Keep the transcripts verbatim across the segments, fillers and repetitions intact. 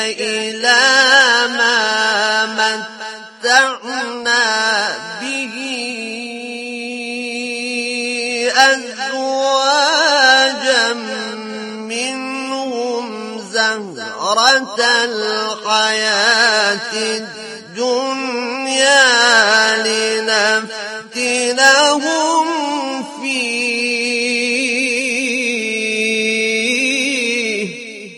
إلى ما متعنا به أزواجا منهم زهرة الحياة الدنيا لنفتنهم فيه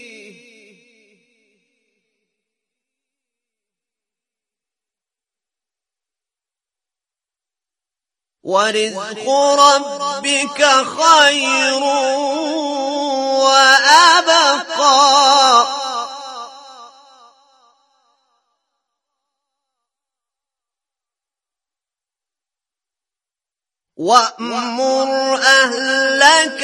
ورزق ربك خير وأبقى وأمر أهلك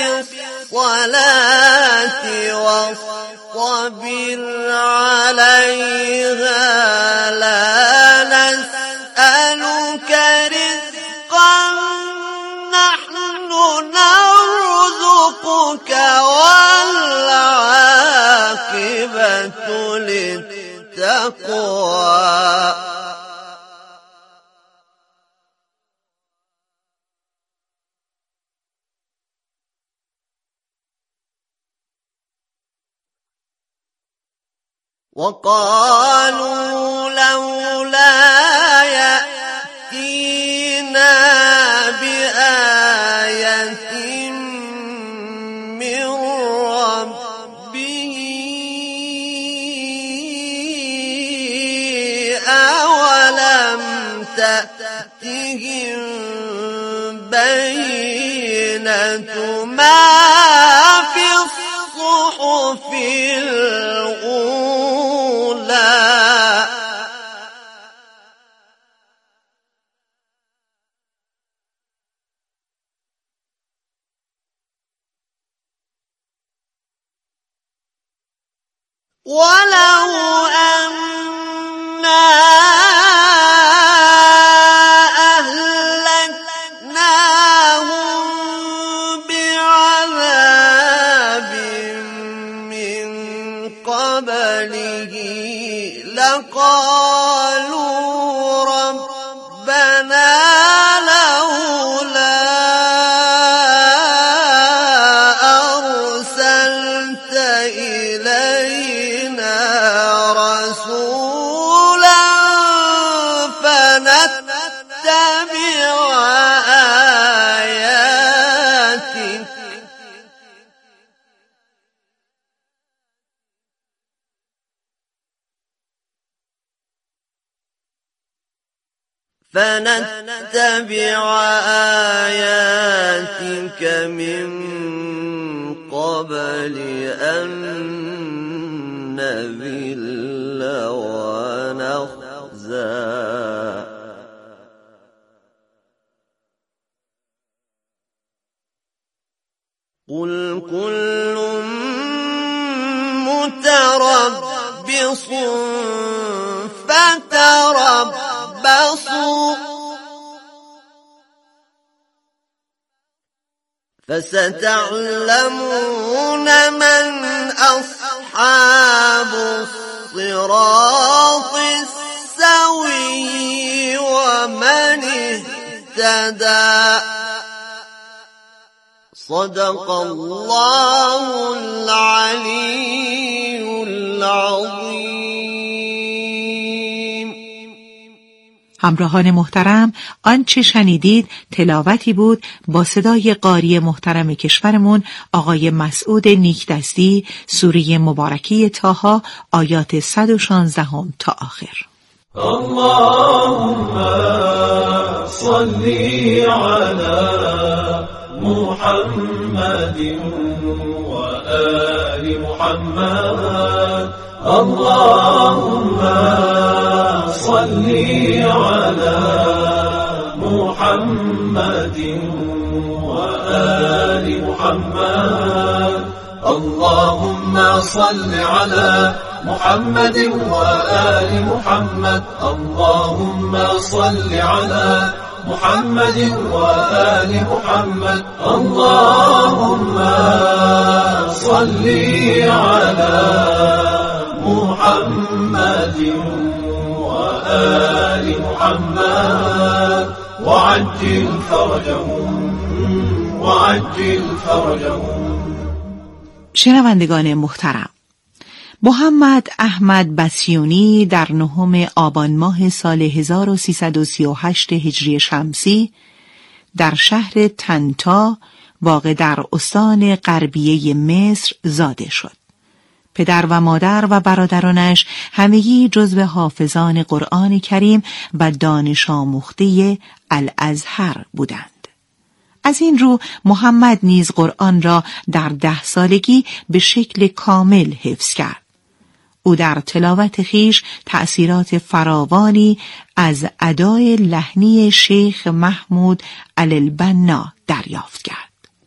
بالصلاة واصطبر عليها لا نسألك رزقا نحن نرزقك والعاقبة للتقوى وقالوا لولا يأتينا بآية من ربه أولم تأتهم بينة ما في الصحف الأولى ولو أنا أهلكناهم بعذاب من قبله لقالوا ربنا لولا أرسلت إلينا رسولا فنتبع آياتك فنتبع آياتك من قبل أن نذل ونخزى قل كل متربص فتربصوا فستعلمون من أصحاب الصراط السوي ومن اهتدى صدق الله العلي العظیم. همراهان محترم، آنچه شنیدید تلاوتی بود با صدای قاری محترم کشورمون آقای مسعود نیکدستی، سوره مبارکه طه آیات صد و شانزده تا آخر. اللهم صل على محمد وآل محمد اللهم صل على محمد وآل محمد اللهم صل على محمد وآل محمد اللهم صل على محمد وآل محمد اللهم صل على محمد وآل محمد وعجل فرجهم وعجل فرجهم. شنوندگان محترم، محمد احمد بسیونی در نهم آبان ماه سال هزار و سیصد و سی و هشت هجری شمسی در شهر طنطا واقع در استان غربیه مصر زاده شد. پدر و مادر و برادرانش همگی جزو حافظان قرآن کریم و دانش آموخته الازهر بودند. از این رو محمد نیز قرآن را در ده سالگی به شکل کامل حفظ کرد. او در تلاوت خویش تأثیرات فراوانی از ادای لحنی شیخ محمود علی البنا دریافت کرد.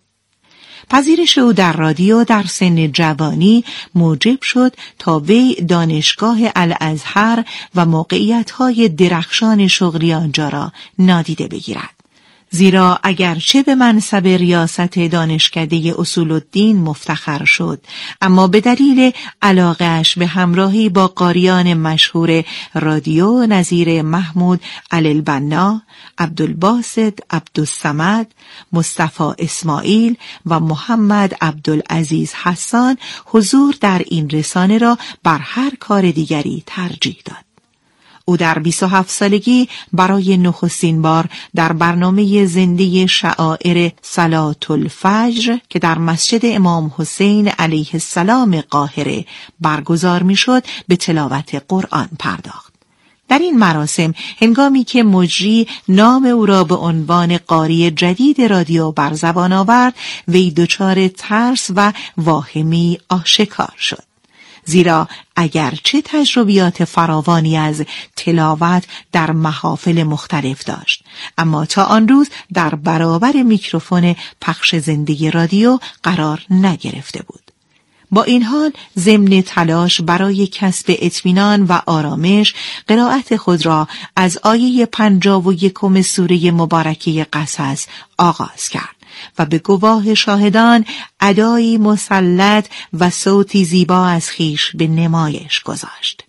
پذیرش او در رادیو در سن جوانی موجب شد تا وی دانشگاه الازهر و موقعیت‌های درخشان شغلی آنجا را نادیده بگیرد. زیرا اگرچه به منصب ریاست دانشکده اصول الدین مفتخر شد، اما به دلیل علاقه‌اش به همراهی با قاریان مشهور رادیو نظیر محمود علی البنا، عبدالباسط عبدالصمد، مصطفی اسماعیل و محمد عبدالعزیز حسان، حضور در این رسانه را بر هر کار دیگری ترجیح داد. او در بیست و هفت سالگی برای نخستین بار در برنامه زنده شعائر صلاة الفجر که در مسجد امام حسین علیه السلام قاهره برگزار میشد به تلاوت قرآن پرداخت. در این مراسم هنگامی که مجری نام او را به عنوان قاری جدید رادیو بر زبان آورد، وی دچار ترس و واهمی آشکار شد. زیرا اگرچه تجربیات فراوانی از تلاوت در محافل مختلف داشت، اما تا آن روز در برابر میکروفون پخش زنده رادیو قرار نگرفته بود. با این حال ضمن تلاش برای کسب اطمینان و آرامش، قرائت خود را از آیه پنجاه و یکم سوره مبارکه قصص آغاز کرد و به گواه شاهدان ادایی مسلط و صوتی زیبا از خویش به نمایش گذاشت.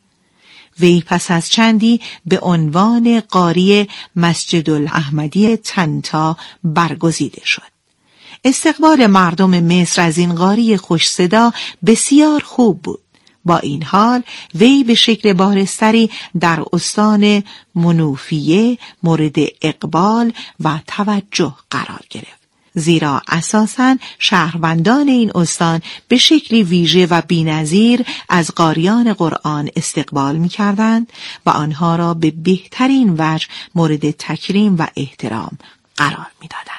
وی پس از چندی به عنوان قاری مسجد الاحمدی طنطا برگزیده شد. استقبال مردم مصر از این قاری خوش صدا بسیار خوب بود. با این حال وی به شکل بارستری در استان منوفیه مورد اقبال و توجه قرار گرفت، زیرا اساساً شهروندان این استان به شکلی ویژه و بی‌نظیر از قاریان قرآن استقبال می‌کردند و آنها را به بهترین وجه مورد تکریم و احترام قرار می‌دادند.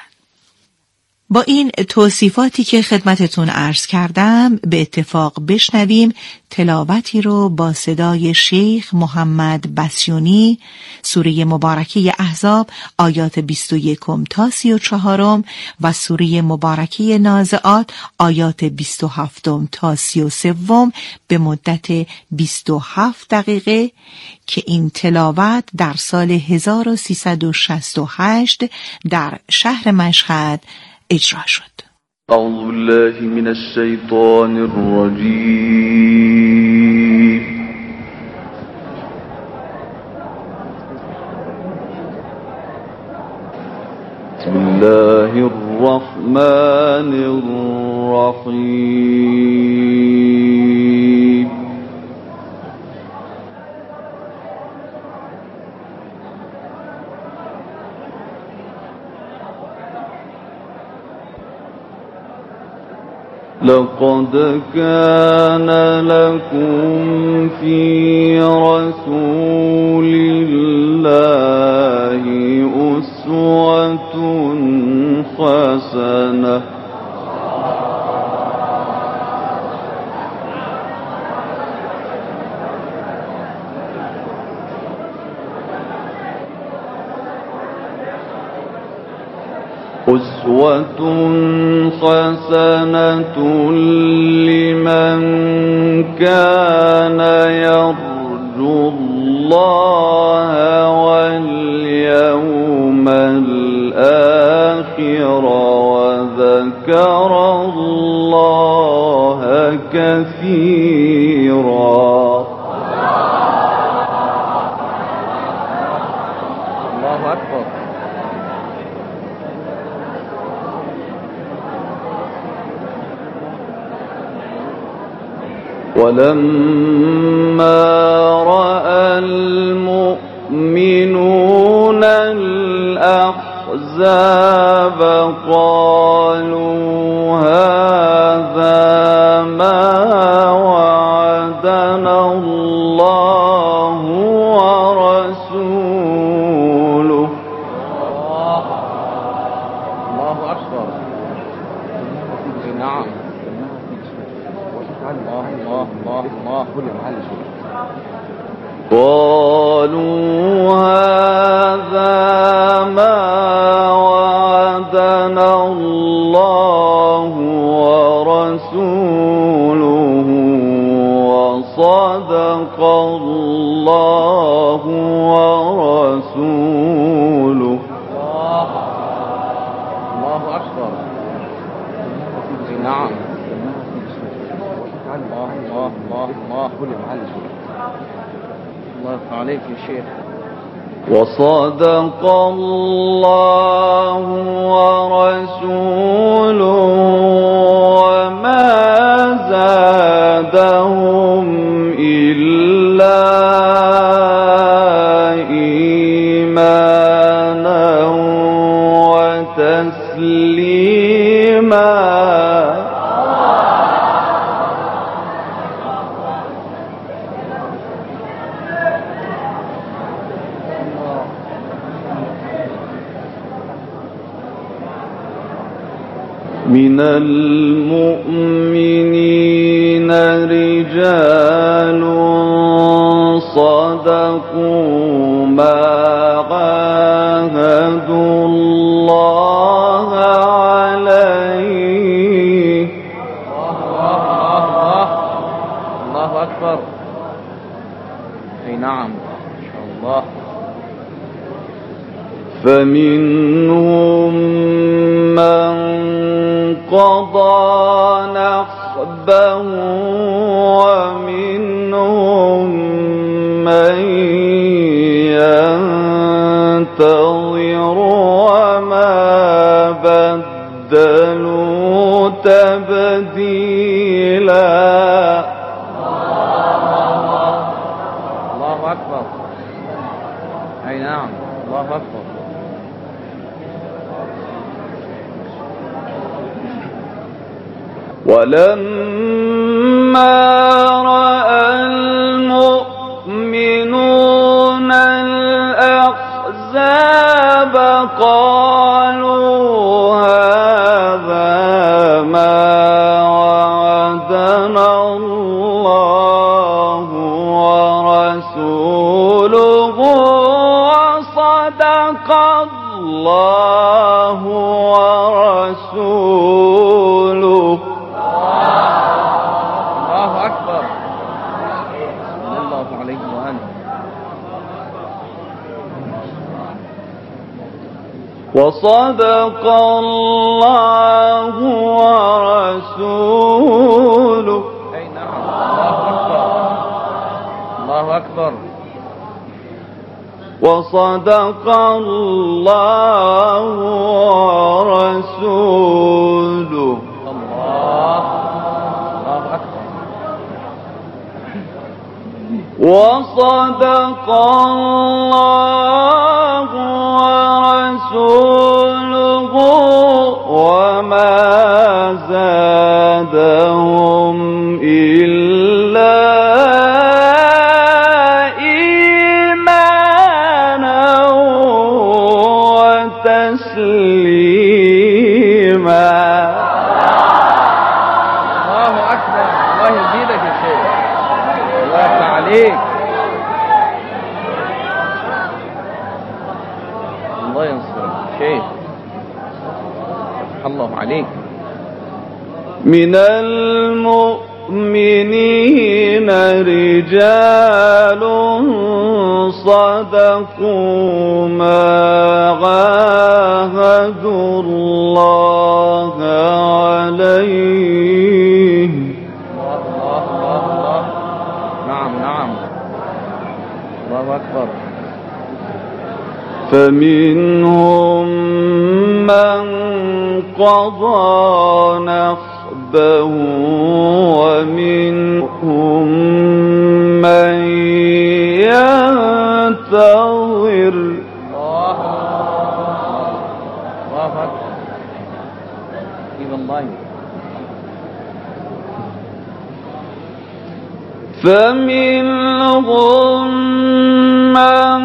با این توصیفاتی که خدمتتون عرض کردم، به اتفاق بشنویم تلاوتی رو با صدای شیخ محمد بسیونی، سوره مبارکه احزاب آیات بیست و یک تا سی و چهار و سوره مبارکه نازعات آیات بیست و هفت تا سی و سه به مدت بیست و هفت دقیقه که این تلاوت در سال هزار و سیصد و شصت و هشت در شهر مشهد اجرا شد. اعوذ بالله من الشیطان الرجیم. بسم الله الرحمن الرحیم. لقد كان لكم في رسول الله أسوة حسنة أسوة حسنة لمن كان يرجو الله واليوم الآخر وذكر الله كثيرا. ولما رأى المؤمنون الأحزاب قالوا هذا ما وعدنا الله ورسوله. الله أكبر. نعم. الله الله الله الله. قالوا هذا ما وعدنا الله ورسوله وصدق الله ورسوله. الله أكبر. نعم. الله الله الله الله. الله يرضى عليك يا شيخ. وصدق الله ورسوله وما زادهم إلا إيمانا وتسليما. من المؤمنين رجال صدقوا ما عاهدوا الله عليه. الله أكبر. أي نعم إن شاء الله. فمنهم من قضى نحبه ومنهم من ينتظر وما بدلوا تبديلا. الله أكبر. أي نعم الله أكبر. ولما رأى المؤمنون الأحزاب قالوا هذا ما وعدنا الله ورسوله وصدق الله ورسوله. وصدق الله ورسوله. أي نعم. الله أكبر. الله أكبر. وصدق الله ورسوله. الله الله أكبر. وصدق الله ورسوله وما زادهم إلا إيمانا وتسليما. الله أكبر. الله يزيدك يا شيخ. الله يفتح عليك. الله ينصرك شيخ. الله عليك. من المؤمنين رجال صدقوا ما عاهدوا الله عليه. الله الله الله. نعم نعم. الله أكبر. فمنهم من قضى نحبه ومنهم فمنهم من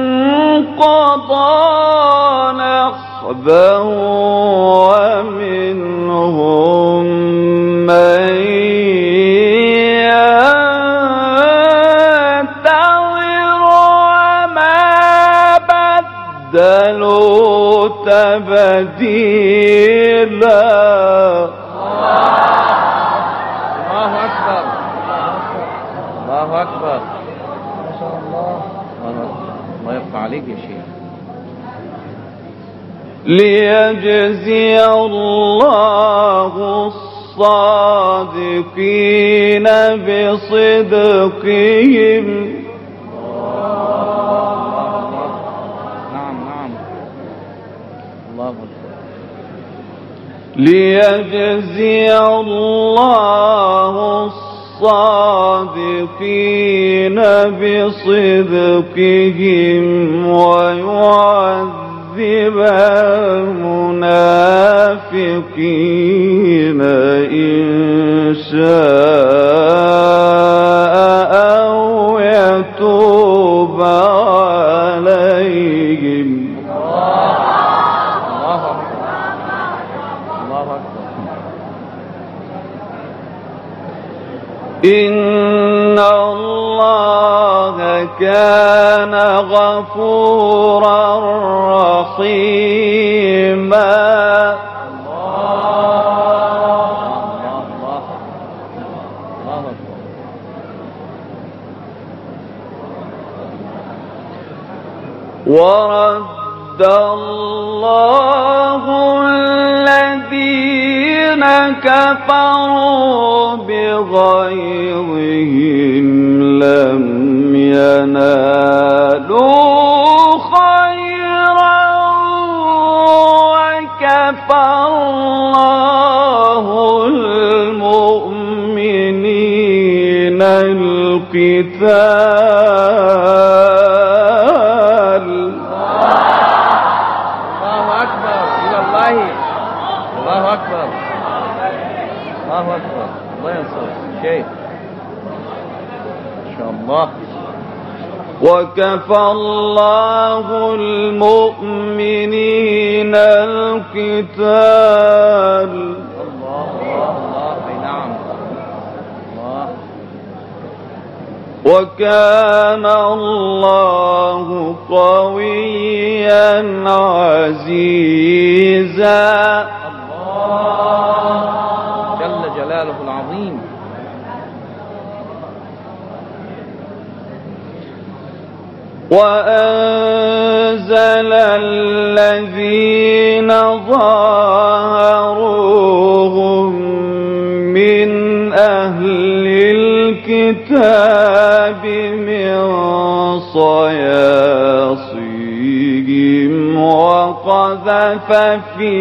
قضى نحبه ومنهم من ينتظر وما بدلوا تبديلا. الله أكبر الله أكبر ما شاء الله. الله يرفع عليك يا شيخ. ليجزي الله الصادقين بصدقهم. نعم نعم الله أكبر. ليجزي الله الصادقين بصدقهم ويعذب المنافقين إن شاء أو يتوب عليهم. الله أكبر الله أكبر. إن الله كان غفورا رحيما. ورد الله الذين كفروا بغيظهم لم ينالوا خيرا وكفى الله المؤمنين القتال. الله أكبر إلى الله. الله أكبر الله أكبر. الله ينصر شيخ إن شاء الله. وكفى الله المؤمنين القتال. الله الله أي نعم الله. وكان الله قويا عزيزا. الله جل جلاله العظيم. وأنزل الذين ظاهروهم من أهل الكتاب من صياصيهم وقذف في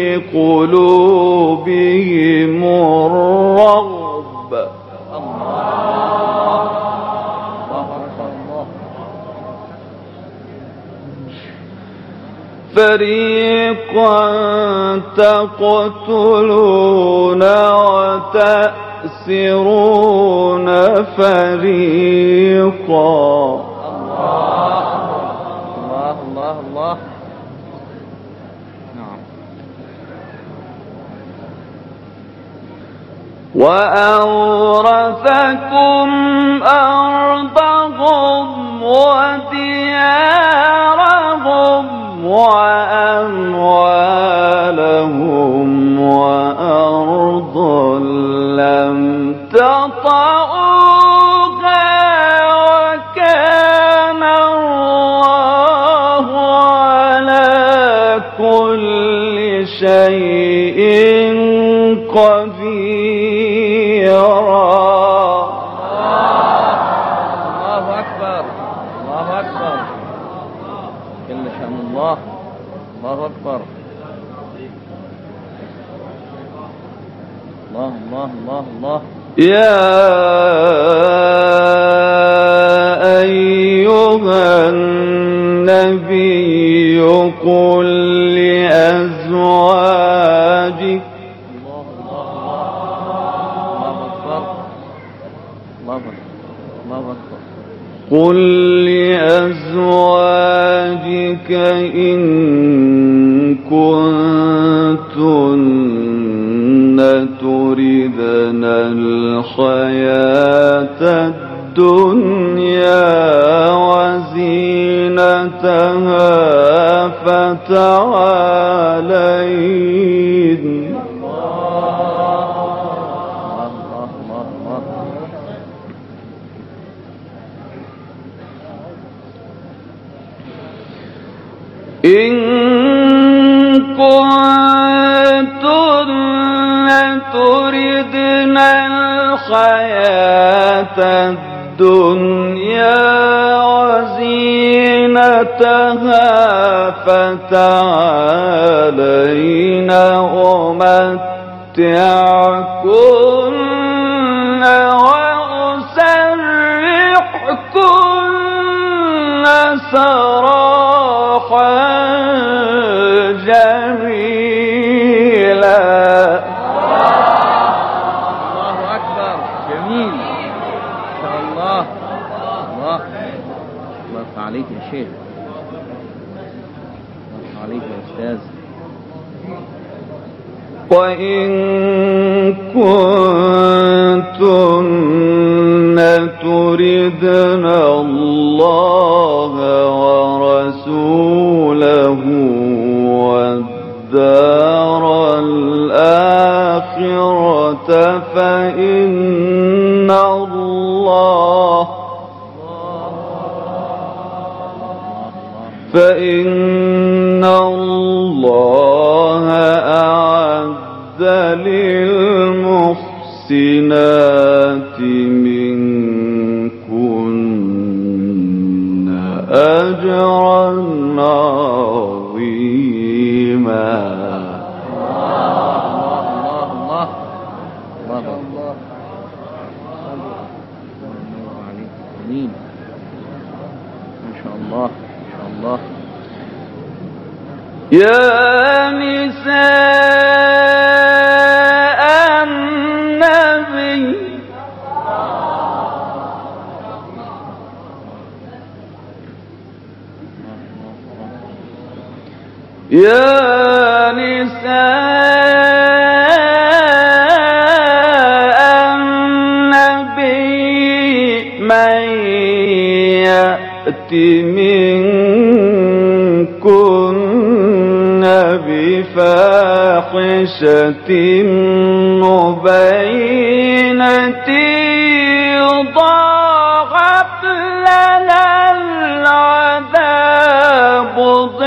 قلوبهم الرعب. فريقا تقتلون وتأسرون فريقا. الله الله الله الله. نعم. وأورثكم أرضهم وديارهم وأموالهم وأرضا لم تطئوها وكان الله على كل شيء قديرا. الله أكبر الله أكبر جل شأن الله. الله أكبر. الله الله الله الله. يا أيها النبي قل لأزواجك الله الله الله أكبر. الله أكبر. قل لأزواجك إن كنتن تردن الحياة الدنيا وزينتها فتعالين إن كنتن تردن الحياة الدنيا وزينتها فتعالين أمتعكن وأسرحكن سراحا جميلا. الله أكبر. جميل إن شاء الله. الله الله عليك يا شيخ، الله عليك يا أستاذ. وإن كنتن تردن الله ورسوله والدار الآخرة فإن الله فإن الله أعد للمحسنات منكن أجرا عظيما. الله الله الله الله عليك. آمين. ما شاء الله ما شاء الله. يا نساء النبي يا نساء النبي من يأت منكن بفاحشة مبينة يضاعف لها العذاب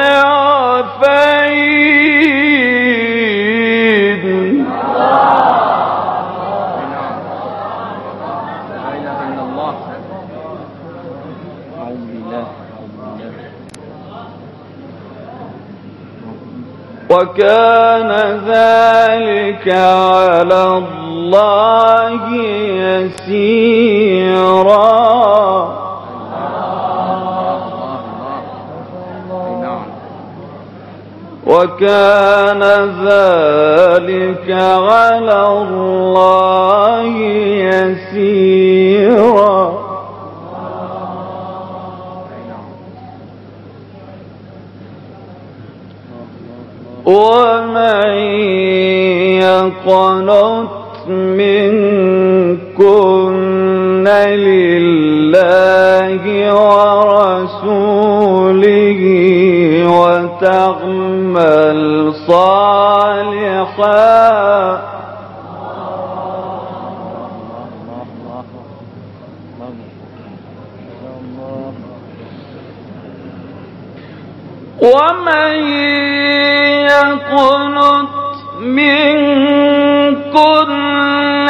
ضعفين. لا إله إلا الله. أعوذ بالله أعوذ بالله. وكان ذلك على الله يسيرا. وكان ذلك على الله يسيرا. ومن يقنط منكن لله ورسوله وتعمل صالحا ومن يقنط منكن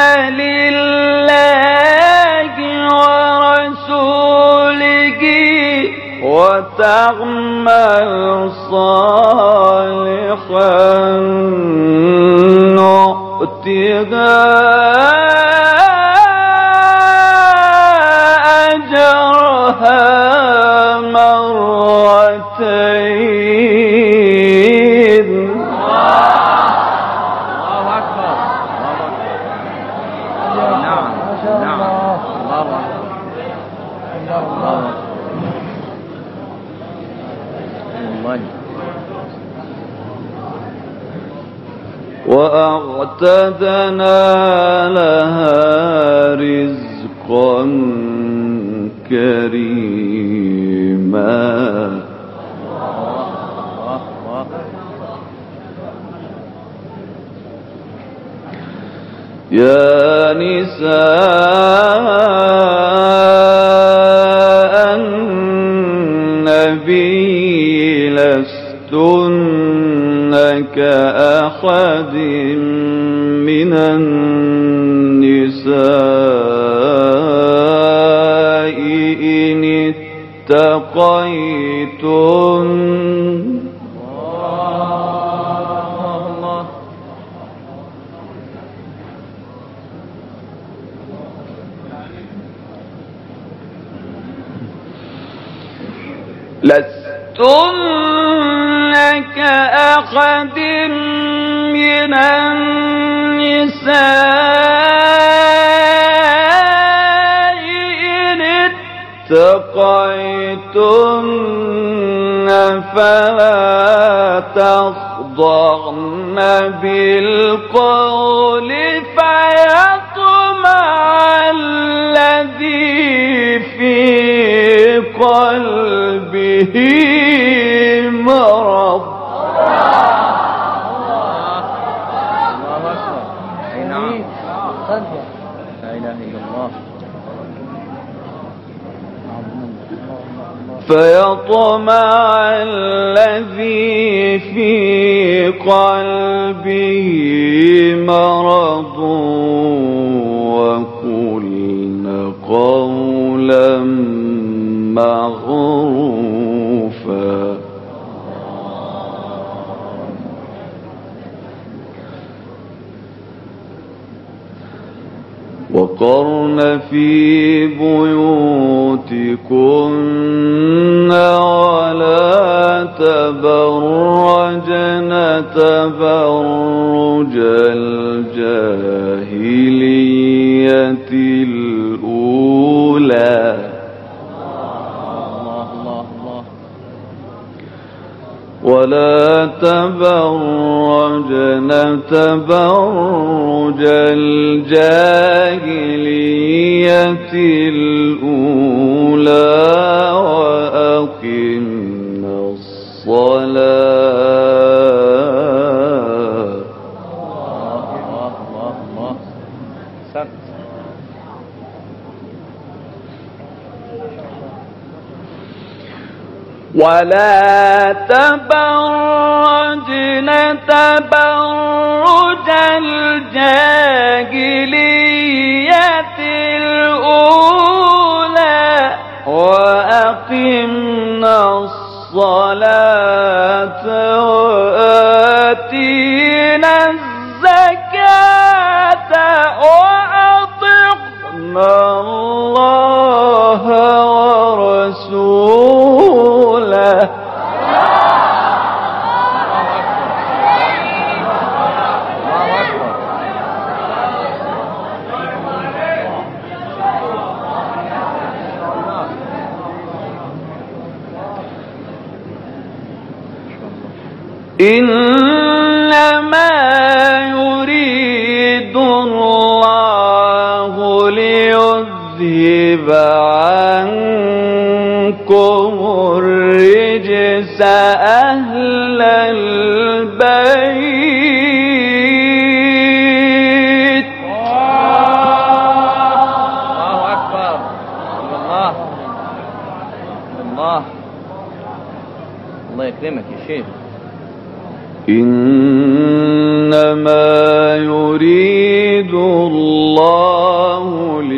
لله ورسوله وتعمل صالحا نؤتها أجرها مرتين. الله أكبر. نعم نعم. الله أكبر. والله. وأعتدنا لها رزقا كريما يا نساء النبي لستن كأحد من النساء إن اتقيتن لستن كأحد من النساء إن اتقيتن فلا تخضعن بالقول فيطمع الذي في قلبه مرض. الله أكبر. أي نعم. لا إله إلا الله. فيطمع الذي في قلبه مرض وقلن قولا معروفا. وقرن في بيوتكن ولا تبرجن تبرج الجاهلية الأولى ولا تبرجن تبرج الجاهلية الأولى وأقمنا الصلاة. ولا تبرجن تبرج الجاهلية الأولى وأقمنا الصلاة وآتينا الزكاة وأطعنا الله ورسوله. إنما يريد الله ليذهب عنكم الرجس أهل البيت. الله أكبر. الله الله الله يكرمك يا شيخ. إنما